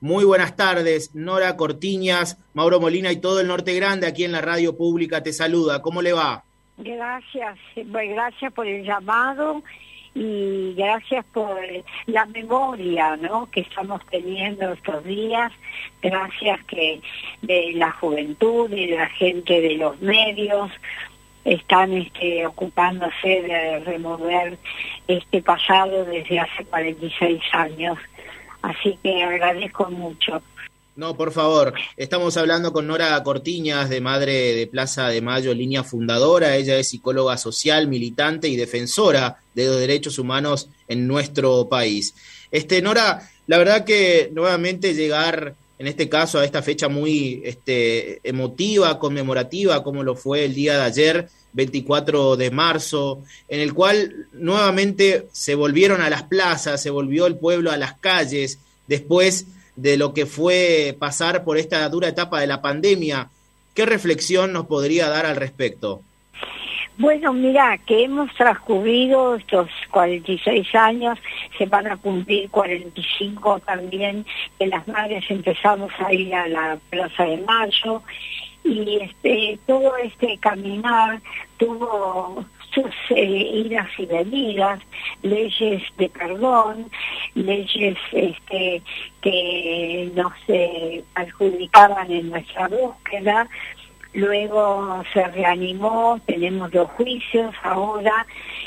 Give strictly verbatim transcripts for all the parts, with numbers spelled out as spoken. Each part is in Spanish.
Muy buenas tardes, Nora Cortiñas, Mauro Molina y todo el Norte Grande aquí en la radio pública te saluda. ¿Cómo le va? Gracias, bueno, gracias por el llamado y gracias por la memoria, ¿no?, que estamos teniendo estos días. Gracias que de la juventud y de la gente de los medios están este, ocupándose de remover este pasado desde hace cuarenta y seis años. Así que agradezco mucho. No, por favor, estamos hablando con Nora Cortiñas, de Madre de Plaza de Mayo, línea fundadora. Ella es psicóloga social, militante y defensora de los derechos humanos en nuestro país. Este, Nora, la verdad que nuevamente llegar, en este caso, a esta fecha muy este, emotiva, conmemorativa, como lo fue el día de ayer, veinticuatro de marzo, en el cual nuevamente se volvieron a las plazas, se volvió el pueblo a las calles, después de lo que fue pasar por esta dura etapa de la pandemia. ¿Qué reflexión nos podría dar al respecto? Bueno, mira, que hemos transcurrido estos cuarenta y seis años, se van a cumplir cuarenta y cinco también, que las madres empezamos a ir a la Plaza de Mayo, y este todo este caminar tuvo sus eh, idas y venidas, leyes de perdón, leyes este que nos eh, perjudicaban en nuestra búsqueda. Luego se reanimó, tenemos los juicios ahora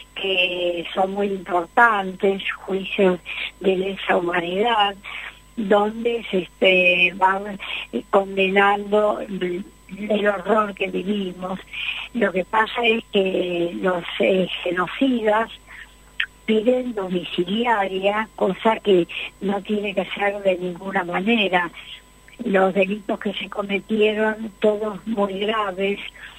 que son muy importantes, juicios de lesa humanidad, donde se este, van condenando el horror que vivimos. Lo que pasa es que los eh, genocidas piden domiciliaria, cosa que no tiene que ser de ninguna manera. Los delitos que se cometieron, todos muy graves,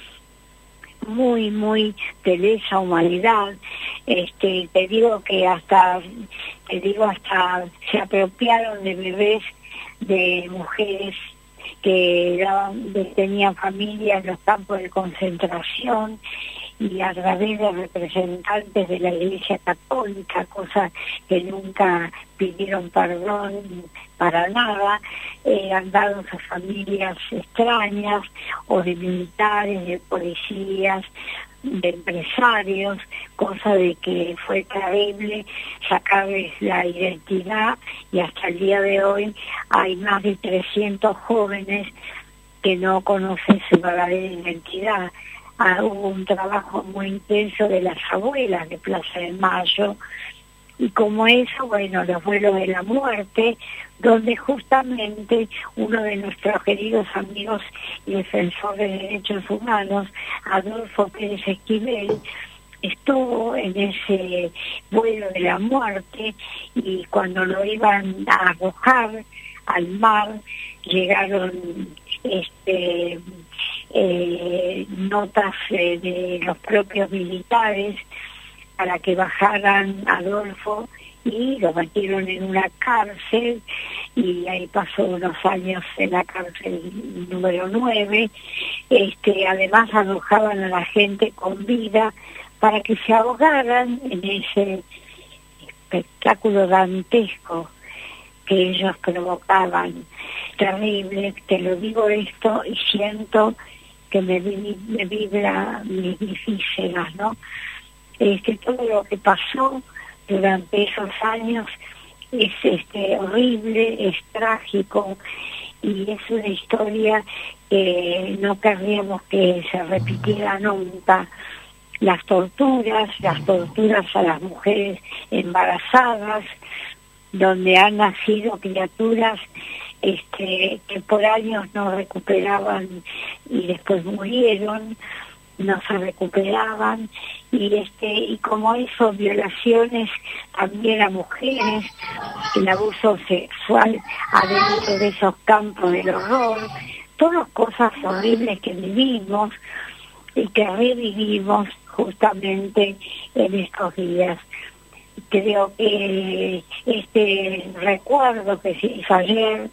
muy, muy de lesa humanidad. Este, te digo que hasta, te digo hasta se apropiaron de bebés de mujeres que daban, tenían familias en los campos de concentración, y a través de representantes de la Iglesia Católica, cosas que nunca pidieron perdón para nada, eh, han dado a familias extrañas, o de militares, de policías, de empresarios, cosa de que fue terrible sacarles la identidad, y hasta el día de hoy hay más de trescientos jóvenes que no conocen su verdadera identidad. Ah, hubo un trabajo muy intenso de las abuelas de Plaza de Mayo, y como eso, bueno, los vuelos de la muerte, donde justamente uno de nuestros queridos amigos y defensores de derechos humanos, Adolfo Pérez Esquivel, estuvo en ese vuelo de la muerte, y cuando lo iban a arrojar al mar, llegaron este eh, notas eh, de los propios militares para que bajaran a Adolfo, y lo metieron en una cárcel, y ahí pasó unos años en la cárcel número nueve. Este, además alojaban a la gente con vida para que se ahogaran en ese espectáculo dantesco que ellos provocaban. Terrible, te lo digo esto y siento que me, me vibra mis, mis vísceras, ¿no? Este, todo lo que pasó durante esos años es este, horrible, es trágico, y es una historia que no querríamos que se repitiera nunca. Las torturas, las torturas a las mujeres embarazadas, donde han nacido criaturas este, que por años no recuperaban y después murieron, no se recuperaban, y este y como eso, violaciones también a mujeres, el abuso sexual adentro de esos campos del horror, todas cosas horribles que vivimos y que revivimos justamente en estos días. Creo que este recuerdo que se hizo ayer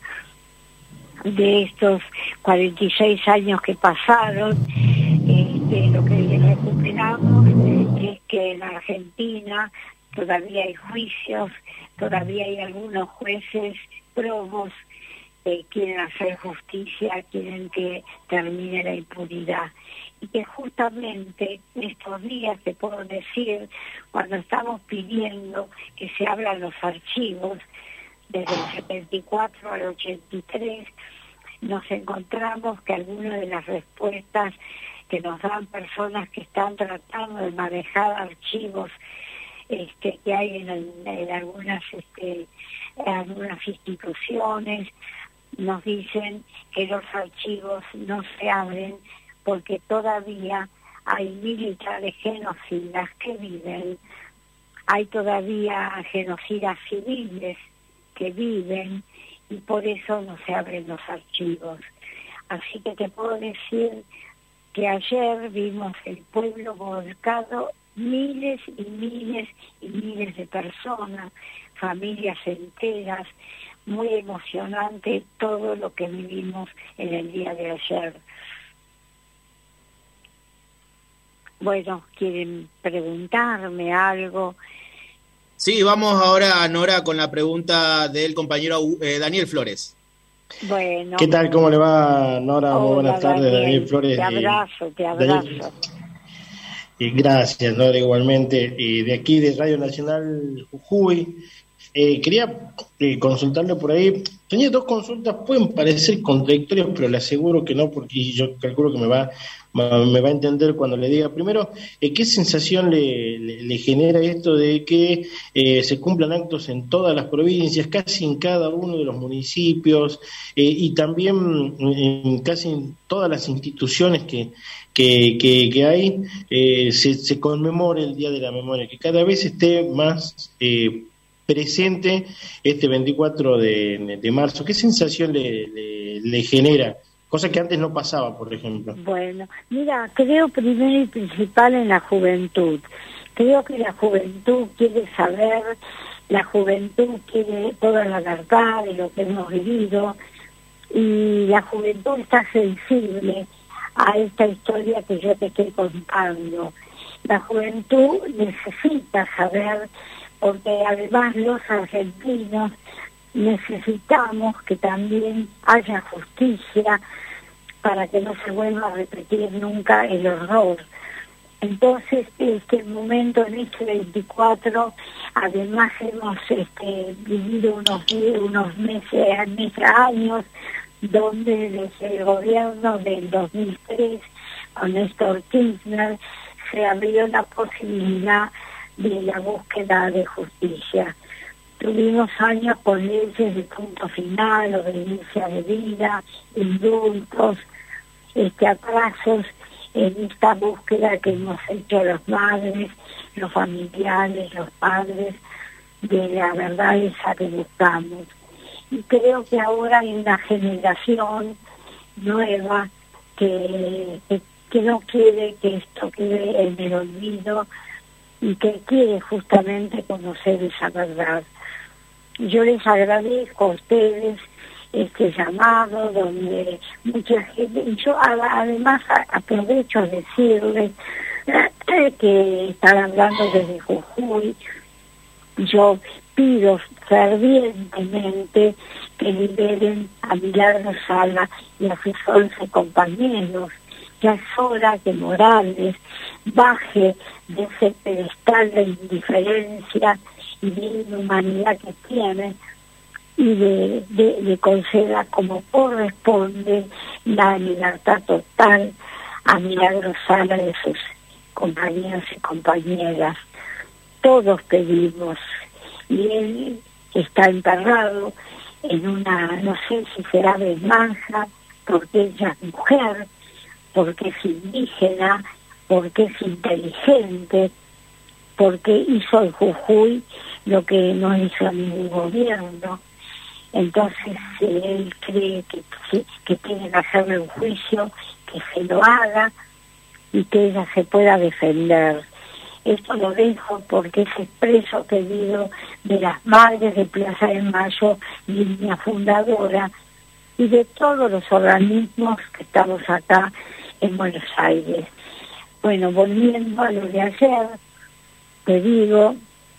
de estos cuarenta y seis años que pasaron, este, lo que recuperamos es que en Argentina todavía hay juicios, todavía hay algunos jueces probos eh, quieren hacer justicia, quieren que termine la impunidad. Y que justamente estos días, te puedo decir, cuando estamos pidiendo que se abran los archivos, desde el setenta y cuatro al ochenta y tres, nos encontramos que algunas de las respuestas que nos dan personas que están tratando de manejar archivos este, que hay en, en algunas, este, en algunas instituciones, nos dicen que los archivos no se abren porque todavía hay militares genocidas que viven, hay todavía genocidas civiles que viven, y por eso no se abren los archivos. Así que te puedo decir que ayer vimos el pueblo volcado, miles y miles y miles de personas, familias enteras, muy emocionante todo lo que vivimos en el día de ayer. Bueno, ¿quieren preguntarme algo? Sí, vamos ahora, Nora, con la pregunta del compañero eh, Daniel Flores. Bueno. ¿Qué tal? ¿Cómo le va, Nora? Muy buenas tardes, Daniel, Daniel Flores. Te abrazo, te abrazo. Y gracias, Nora, igualmente. Y de aquí, de Radio Nacional Jujuy, eh, quería eh, consultarle por ahí. Tenía dos consultas, pueden parecer contradictorias, pero le aseguro que no, porque yo calculo que me va me va a entender cuando le diga. Primero, eh, ¿qué sensación le, le, le genera esto de que eh, se cumplan actos en todas las provincias, casi en cada uno de los municipios, eh, y también en casi en todas las instituciones que, que, que, que hay, eh, se, se conmemore el Día de la Memoria, que cada vez esté más eh, presente este veinticuatro de, de marzo? ¿Qué sensación le, le, le genera? Cosa que antes no pasaba, por ejemplo. Bueno, mira, creo primero y principal en la juventud. Creo que la juventud quiere saber, la juventud quiere toda la verdad de lo que hemos vivido, y la juventud está sensible a esta historia que yo te estoy contando. La juventud necesita saber, porque además los argentinos necesitamos que también haya justicia para que no se vuelva a repetir nunca el horror. Entonces, este momento, en este veinticuatro, además hemos este, vivido unos, unos meses, meses, años, donde desde el gobierno del dos mil tres, con Néstor Kirchner, se abrió la posibilidad de la búsqueda de justicia. Tuvimos años con leyes de punto final, obediencia de vida, indultos, este, atrasos en esta búsqueda que hemos hecho las madres, los familiares, los padres, de la verdad esa que buscamos. Y creo que ahora hay una generación nueva que, que, que no quiere que esto quede en el olvido y que quiere justamente conocer esa verdad. Yo les agradezco a ustedes este llamado donde mucha gente, y yo además aprovecho a decirles que están hablando desde Jujuy. Yo pido fervientemente que liberen a Milagro Sala y a sus once compañeros. Ya es hora que Morales baje de ese pedestal de indiferencia y de inhumanidad que tiene, y de, de, de conceda como corresponde la libertad total a Milagro Sala de sus compañeros y compañeras. Todos pedimos, y él está enterrado en una, no sé si será de Manja, porque ella es mujer, porque es indígena, porque es inteligente, porque hizo en Jujuy lo que no hizo ningún gobierno. Entonces, si él cree que, que, que tiene que hacerle un juicio, que se lo haga y que ella se pueda defender. Esto lo dejo porque es expreso pedido de las madres de Plaza de Mayo, línea fundadora, y de todos los organismos que estamos acá en Buenos Aires. Bueno, volviendo a lo de ayer, te digo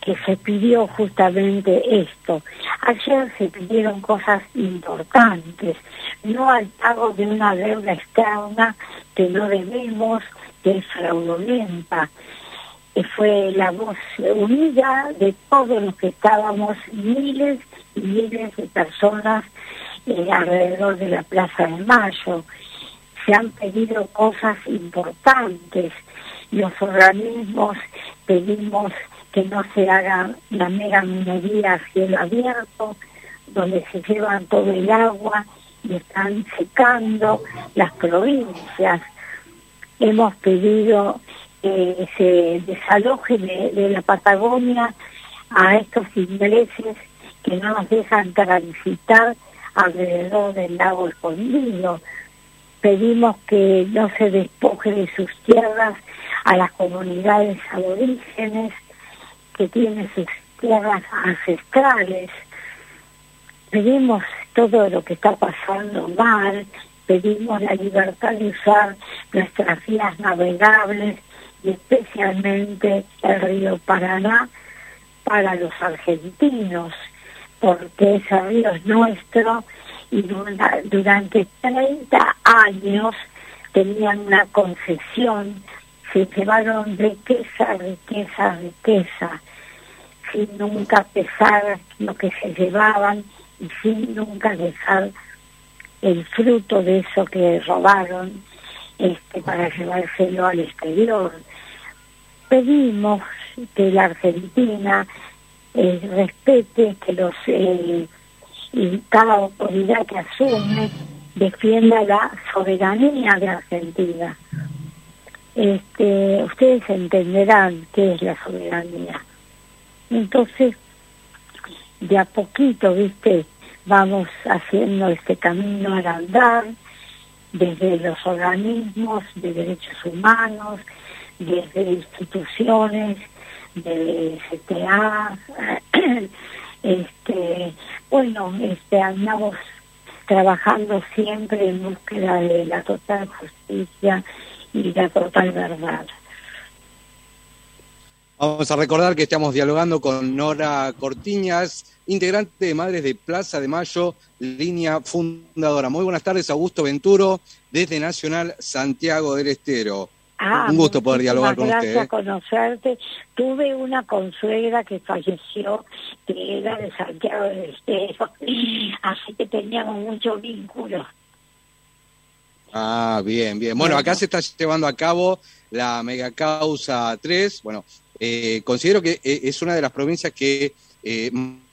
que se pidió justamente esto. Ayer se pidieron cosas importantes, no al pago de una deuda externa que no debemos, que es fraudulenta. Y fue la voz unida de todos los que estábamos, miles y miles de personas eh, alrededor de la Plaza de Mayo. Se han pedido cosas importantes. Los organismos pedimos que no se haga la mega minería a cielo abierto, donde se llevan todo el agua y están secando las provincias. Hemos pedido que se desaloje de, de la Patagonia a estos ingleses que no nos dejan transitar alrededor del lago Escondido. Pedimos que no se despoje de sus tierras a las comunidades aborígenes que tienen sus tierras ancestrales. Pedimos todo lo que está pasando mal, pedimos la libertad de usar nuestras vías navegables y especialmente el río Paraná para los argentinos, porque ese río es nuestro y durante treinta años tenían una concesión, se llevaron riqueza, riqueza, riqueza, sin nunca pesar lo que se llevaban y sin nunca dejar el fruto de eso que robaron este, para llevárselo al exterior. Pedimos que la Argentina eh, respete, que los eh, y cada autoridad que asume defienda la soberanía de Argentina. Este, ustedes entenderán qué es la soberanía. Entonces, de a poquito, viste, vamos haciendo este camino al andar, desde los organismos de derechos humanos, desde instituciones, de C T A, este, bueno, este, andamos trabajando siempre en búsqueda de la total justicia y la total verdad. Vamos a recordar que estamos dialogando con Nora Cortiñas, integrante de Madres de Plaza de Mayo, línea fundadora. Muy buenas tardes, Augusto Venturo, desde Nacional Santiago del Estero. Ah, un gusto poder dialogar con usted. Gracias, conocerte. Tuve una consuegra que falleció, que era de Santiago del Estero, así que teníamos mucho vínculo. Ah, bien, bien. Bueno, acá se está llevando a cabo la mega causa tres. Bueno, eh, considero que es una de las provincias que eh,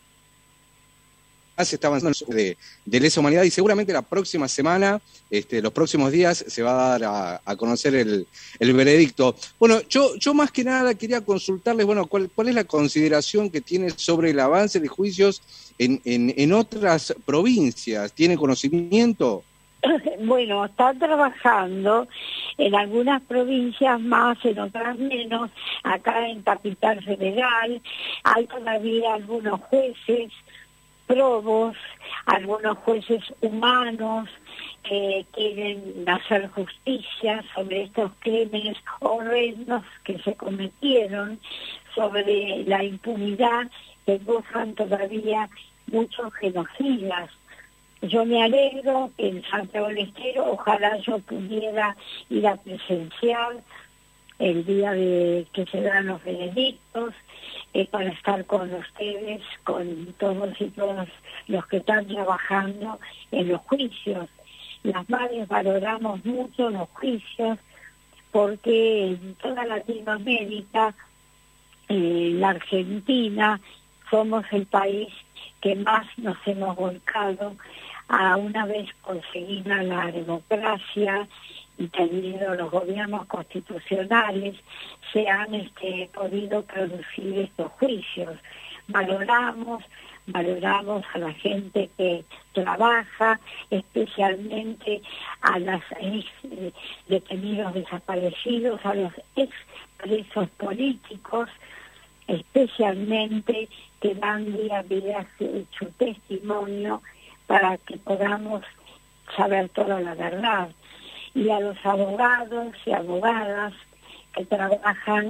más está avanzando de, de lesa humanidad, y seguramente la próxima semana, este, los próximos días, se va a dar a, a conocer el, el veredicto. Bueno, yo, yo más que nada quería consultarles, bueno, cuál, cuál es la consideración que tiene sobre el avance de juicios en, en, en otras provincias. ¿Tiene conocimiento? Bueno, están trabajando en algunas provincias más, en otras menos. Acá en Capital Federal hay todavía algunos jueces probos, algunos jueces humanos que quieren hacer justicia sobre estos crímenes horrendos que se cometieron, sobre la impunidad que gozan todavía muchos genocidas. Yo me alegro que en Santiago del Estero, ojalá yo pudiera ir a presenciar el día de que se dan los veredictos, eh, para estar con ustedes, con todos y todas los que están trabajando en los juicios. Las madres valoramos mucho los juicios porque en toda Latinoamérica, eh, la Argentina, somos el país que más nos hemos volcado a, una vez conseguida la democracia y tenido los gobiernos constitucionales, se han este, podido producir estos juicios. Valoramos, valoramos a la gente que trabaja, especialmente a los ex eh, detenidos desaparecidos, a los ex presos políticos, especialmente que dan día a día su, su testimonio para que podamos saber toda la verdad. Y a los abogados y abogadas que trabajan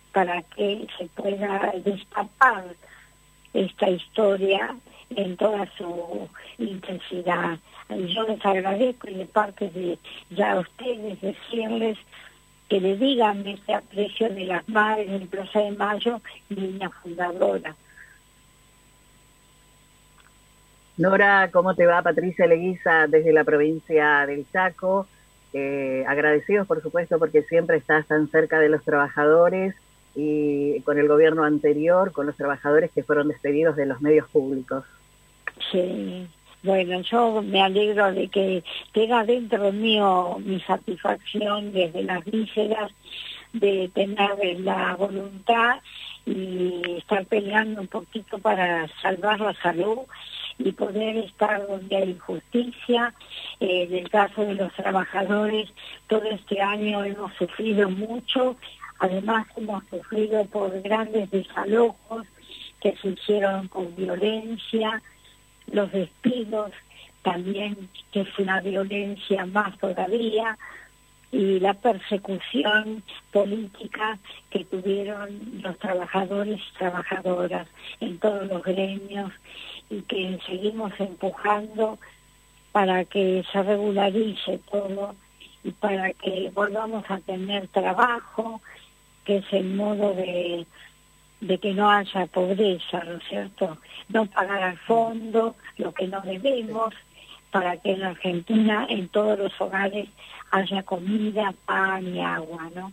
para que se pueda destapar esta historia en toda su intensidad. Yo les agradezco y de parte de ya a ustedes decirles que le digan este aprecio de las madres en Plaza de Mayo, niña fundadora. Nora, ¿cómo te va? Patricia Leguiza desde la provincia del Chaco. Eh, agradecidos, por supuesto, porque siempre estás tan cerca de los trabajadores y con el gobierno anterior, con los trabajadores que fueron despedidos de los medios públicos. Sí, bueno, yo me alegro de que tenga dentro mío mi satisfacción desde las vísceras de tener la voluntad y estar peleando un poquito para salvar la salud y poder estar donde hay injusticia. Eh, en el caso de los trabajadores, todo este año hemos sufrido mucho, además hemos sufrido por grandes desalojos que se hicieron con violencia, los despidos también, que es una violencia más todavía, y la persecución política que tuvieron los trabajadores y trabajadoras en todos los gremios, y que seguimos empujando para que se regularice todo y para que volvamos a tener trabajo, que es el modo de, de que no haya pobreza, ¿no es cierto? No pagar al fondo lo que no debemos, para que en Argentina en todos los hogares haya comida, pan y agua, ¿no?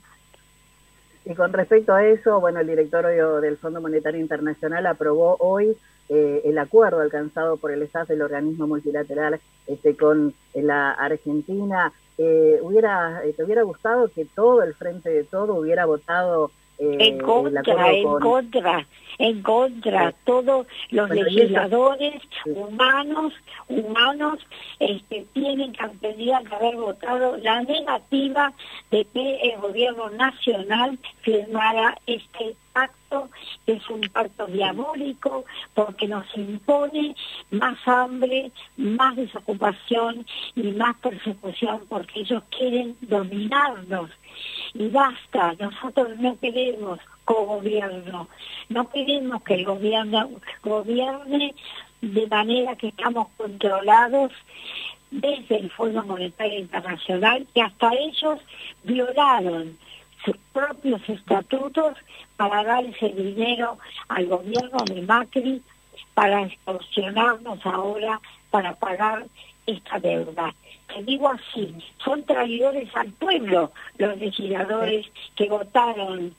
Y con respecto a eso, bueno, el directorio del Fondo Monetario Internacional aprobó hoy eh, el acuerdo alcanzado por el staff del organismo multilateral este, con la Argentina. Eh, hubiera, ¿Te hubiera gustado que todo el Frente de Todo hubiera votado eh, en contra, en con... contra, en contra, sí. Todos los bueno, legisladores sí. humanos, humanos, este, tienen que tendrían que haber votado la negativa de que el gobierno nacional firmara este pacto, que es un pacto diabólico, porque nos impone más hambre, más desocupación y más persecución, porque ellos quieren dominarnos. Y basta, nosotros no queremos cogobierno, no queremos que el gobierno gobierne de manera que estamos controlados desde el Fondo Monetario Internacional, que hasta ellos violaron sus propios estatutos para dar ese dinero al gobierno de Macri para extorsionarnos ahora para pagar esta deuda. Te digo así, son traidores al pueblo los legisladores que votaron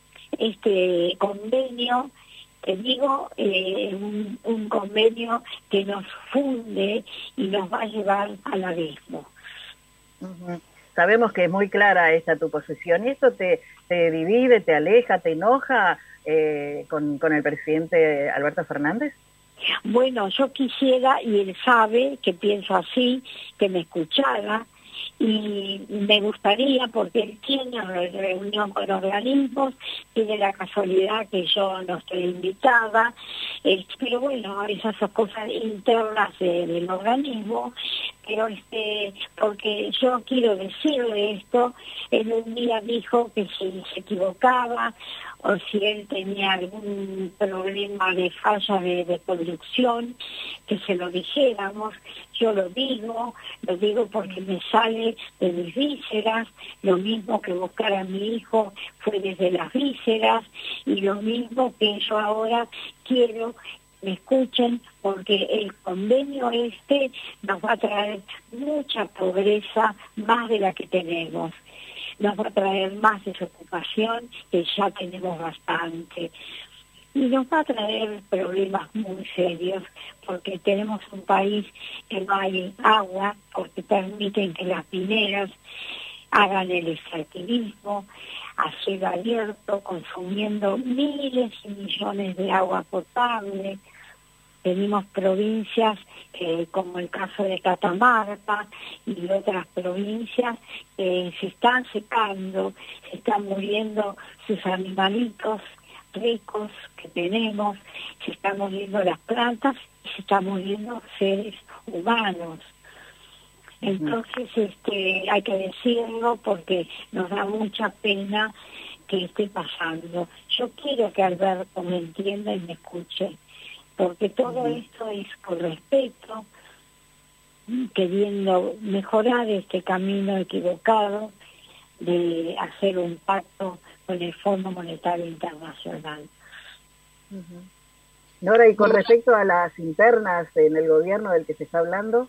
este convenio, te digo, eh, un, un convenio que nos funde y nos va a llevar al abismo. Uh-huh. Sabemos que es muy clara esta tu posición, y esto te, te divide, te aleja, te enoja eh, con, con el presidente Alberto Fernández. Bueno, yo quisiera, y él sabe que pienso así, que me escuchara, y me gustaría, porque él tiene reunión con organismos, tiene la casualidad que yo no estoy invitada, eh, pero bueno, esas son cosas internas de, del organismo, pero este, porque yo quiero decirle esto, él un día dijo que si se equivocaba, o si él tenía algún problema de falla de, de conducción, que se lo dijéramos. Yo lo digo, lo digo porque me sale de mis vísceras, lo mismo que buscar a mi hijo fue desde las vísceras, y lo mismo que yo ahora quiero me escuchen, porque el convenio este nos va a traer mucha pobreza, más de la que tenemos. Nos va a traer más desocupación, que ya tenemos bastante. Y nos va a traer problemas muy serios, porque tenemos un país que no hay agua, porque permiten que las mineras hagan el extractivismo a cielo abierto, consumiendo miles y millones de agua potable. Tenemos provincias eh, como el caso de Catamarca y otras provincias que se están secando, se están muriendo sus animalitos ricos que tenemos, se están muriendo las plantas y se están muriendo seres humanos. Entonces este, hay que decirlo porque nos da mucha pena que esté pasando. Yo quiero que Alberto me entienda y me escuche, porque todo uh-huh. esto es con respeto, queriendo mejorar este camino equivocado de hacer un pacto con el Fondo Monetario Internacional. Uh-huh. Nora, y con respecto a las internas en el gobierno del que se está hablando,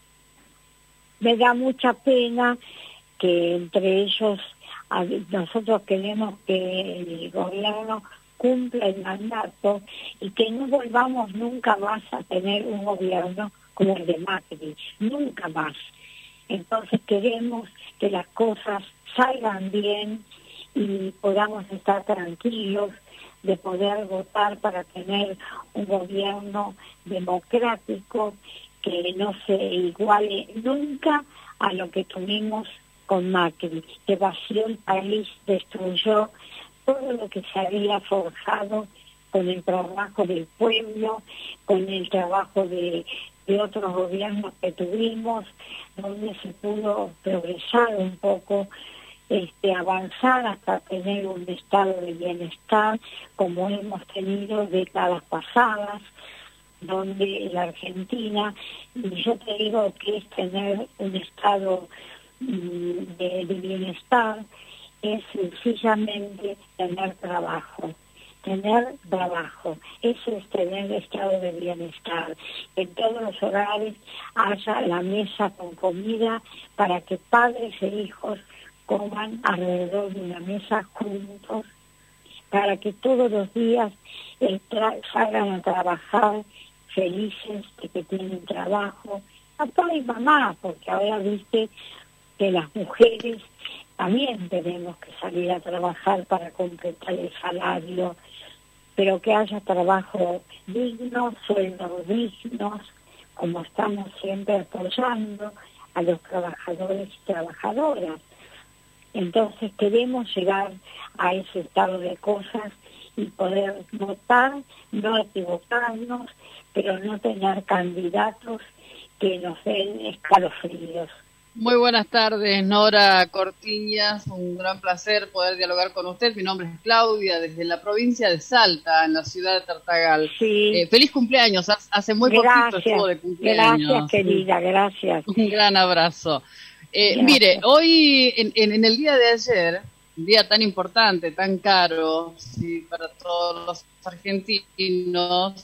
me da mucha pena que entre ellos nosotros queremos que el gobierno cumpla el mandato y que no volvamos nunca más a tener un gobierno como el de Macri, nunca más. Entonces queremos que las cosas salgan bien y podamos estar tranquilos de poder votar para tener un gobierno democrático que no se iguale nunca a lo que tuvimos con Macri, que vació el país, destruyó todo lo que se había forjado con el trabajo del pueblo, con el trabajo de, de otros gobiernos que tuvimos, donde se pudo progresar un poco, este, avanzar hasta tener un estado de bienestar como hemos tenido décadas pasadas, donde la Argentina, y yo te digo que es tener un estado de, de bienestar, es sencillamente tener trabajo, tener trabajo, eso es tener estado de bienestar, que en todos los hogares haya la mesa con comida para que padres e hijos coman alrededor de una mesa juntos, para que todos los días eh, tra- salgan a trabajar felices de que tienen trabajo, papá y mamá, porque ahora viste que las mujeres también tenemos que salir a trabajar para completar el salario, pero que haya trabajo digno, sueldos dignos, como estamos siempre apoyando a los trabajadores y trabajadoras. Entonces queremos llegar a ese estado de cosas y poder votar, no equivocarnos, pero no tener candidatos que nos den escalofríos. Muy buenas tardes, Nora Cortiñas, un gran placer poder dialogar con usted. Mi nombre es Claudia, desde la provincia de Salta, en la ciudad de Tartagal. Sí. Eh, feliz cumpleaños, hace muy gracias, poquito estuvo de cumpleaños. Gracias, querida, gracias. Un gran abrazo. Eh, mire, hoy, en, en, en el día de ayer, un día tan importante, tan caro, sí, para todos los argentinos,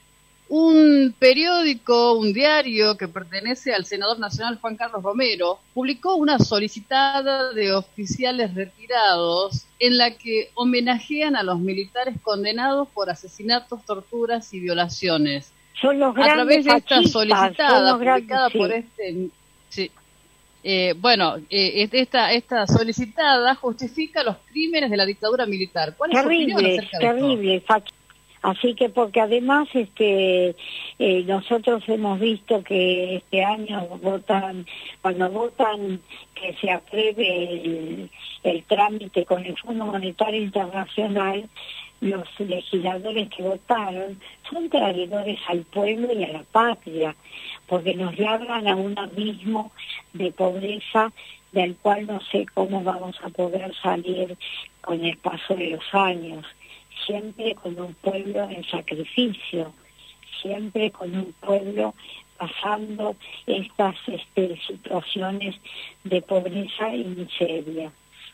un periódico, un diario que pertenece al senador nacional Juan Carlos Romero, publicó una solicitada de oficiales retirados en la que homenajean a los militares condenados por asesinatos, torturas y violaciones. Son los a través de esta fascistas, solicitada publicada grandes, sí. por este... Sí, eh, bueno, eh, esta, esta solicitada justifica los crímenes de la dictadura militar. ¿Cuál es terrible, su opinión acerca de terrible, esto? Terrible, Así que porque además este eh, nosotros hemos visto que este año votan, cuando votan que se apruebe el, el trámite con el Fondo Monetario Internacional, los legisladores que votaron son traidores al pueblo y a la patria, porque nos llevan a un abismo de pobreza del cual no sé cómo vamos a poder salir con el paso de los años. Siempre con un pueblo en sacrificio, siempre con un pueblo pasando estas este, situaciones de pobreza y miseria.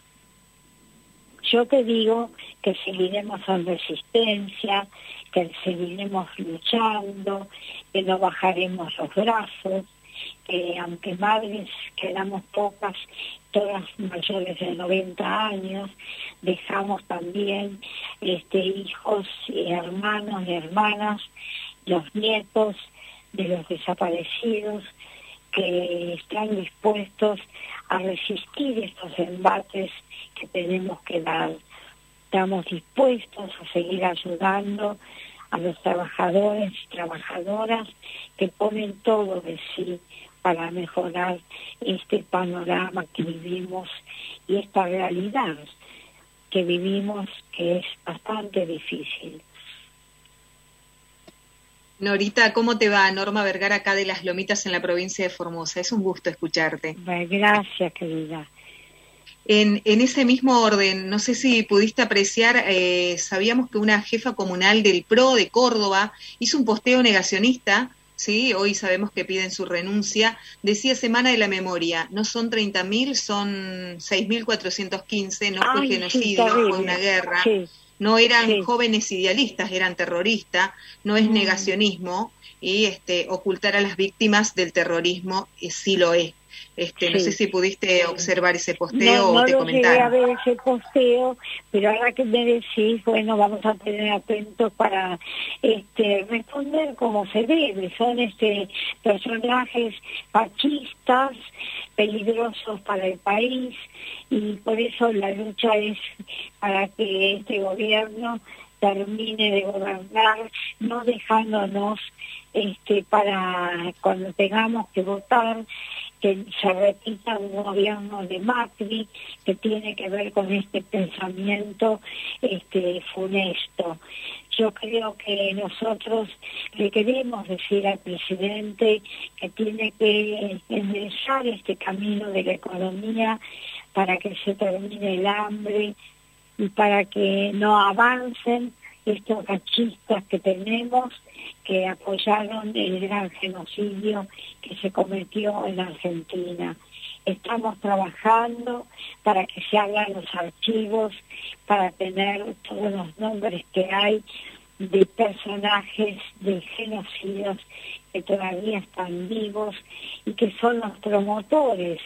Yo te digo que seguiremos en resistencia, que seguiremos luchando, que no bajaremos los brazos, que aunque madres quedamos pocas, todas mayores de noventa años, dejamos también este, hijos y hermanos y hermanas, los nietos de los desaparecidos, que están dispuestos a resistir estos embates que tenemos que dar. Estamos dispuestos a seguir ayudando a los trabajadores y trabajadoras que ponen todo de sí para mejorar este panorama que vivimos y esta realidad que vivimos, que es bastante difícil. Norita, ¿cómo te va? Norma Vergara, acá de Las Lomitas, en la provincia de Formosa. Es un gusto escucharte. Gracias, querida. En, en ese mismo orden, no sé si pudiste apreciar, eh, sabíamos que una jefa comunal del P R O de Córdoba hizo un posteo negacionista, ¿sí? Hoy sabemos que piden su renuncia. Decía Semana de la Memoria, no son treinta mil, son seis mil cuatrocientos quince, no fue Ay, genocidio, sí, fue una guerra. Sí. No eran Sí. jóvenes idealistas, eran terroristas, no es Mm. negacionismo, y este, ocultar a las víctimas del terrorismo eh, sí lo es. Este, no Sí. sé si pudiste observar ese posteo No, no o te lo llegué a comentaron. ver ese posteo, pero ahora que me decís, bueno, vamos a tener atentos para este responder como se debe. Son este personajes fascistas, peligrosos para el país, y por eso la lucha es para que este gobierno termine de gobernar, no dejándonos este para cuando tengamos que votar que se repita un gobierno de Macri que tiene que ver con este pensamiento este funesto. Yo creo que nosotros le queremos decir al presidente que tiene que enderezar este camino de la economía para que se termine el hambre y para que no avancen estos fascistas que tenemos, que apoyaron el gran genocidio que se cometió en Argentina. Estamos trabajando para que se hagan los archivos, para tener todos los nombres que hay de personajes de genocidios que todavía están vivos y que son los promotores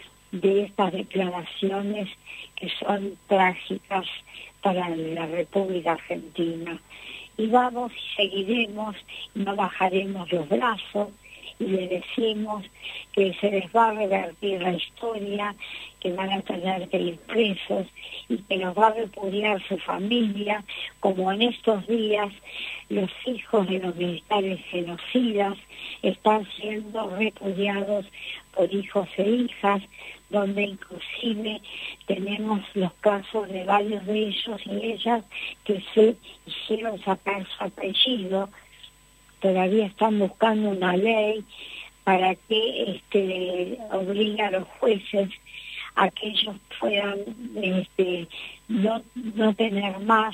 de estas declaraciones que son trágicas para la República Argentina. Y vamos y seguiremos, no bajaremos los brazos y le decimos que se les va a revertir la historia, que van a tener que ir presos y que los va a repudiar su familia, como en estos días los hijos de los militares genocidas están siendo repudiados por hijos e hijas, donde inclusive tenemos los casos de varios de ellos y ellas que se hicieron sacar su apellido. Todavía están buscando una ley para que este, obligue a los jueces a que ellos puedan este, no, no tener más,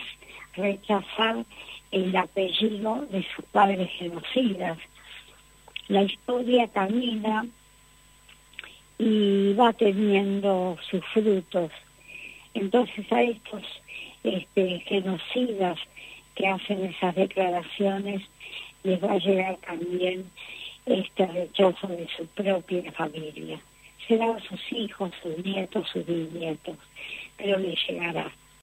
rechazar el apellido de sus padres genocidas. La historia camina y va teniendo sus frutos. Entonces a estos este, genocidas que hacen esas declaraciones les va a llegar también este rechazo de su propia familia. Serán sus hijos, sus nietos, sus bisnietos, pero les llegará.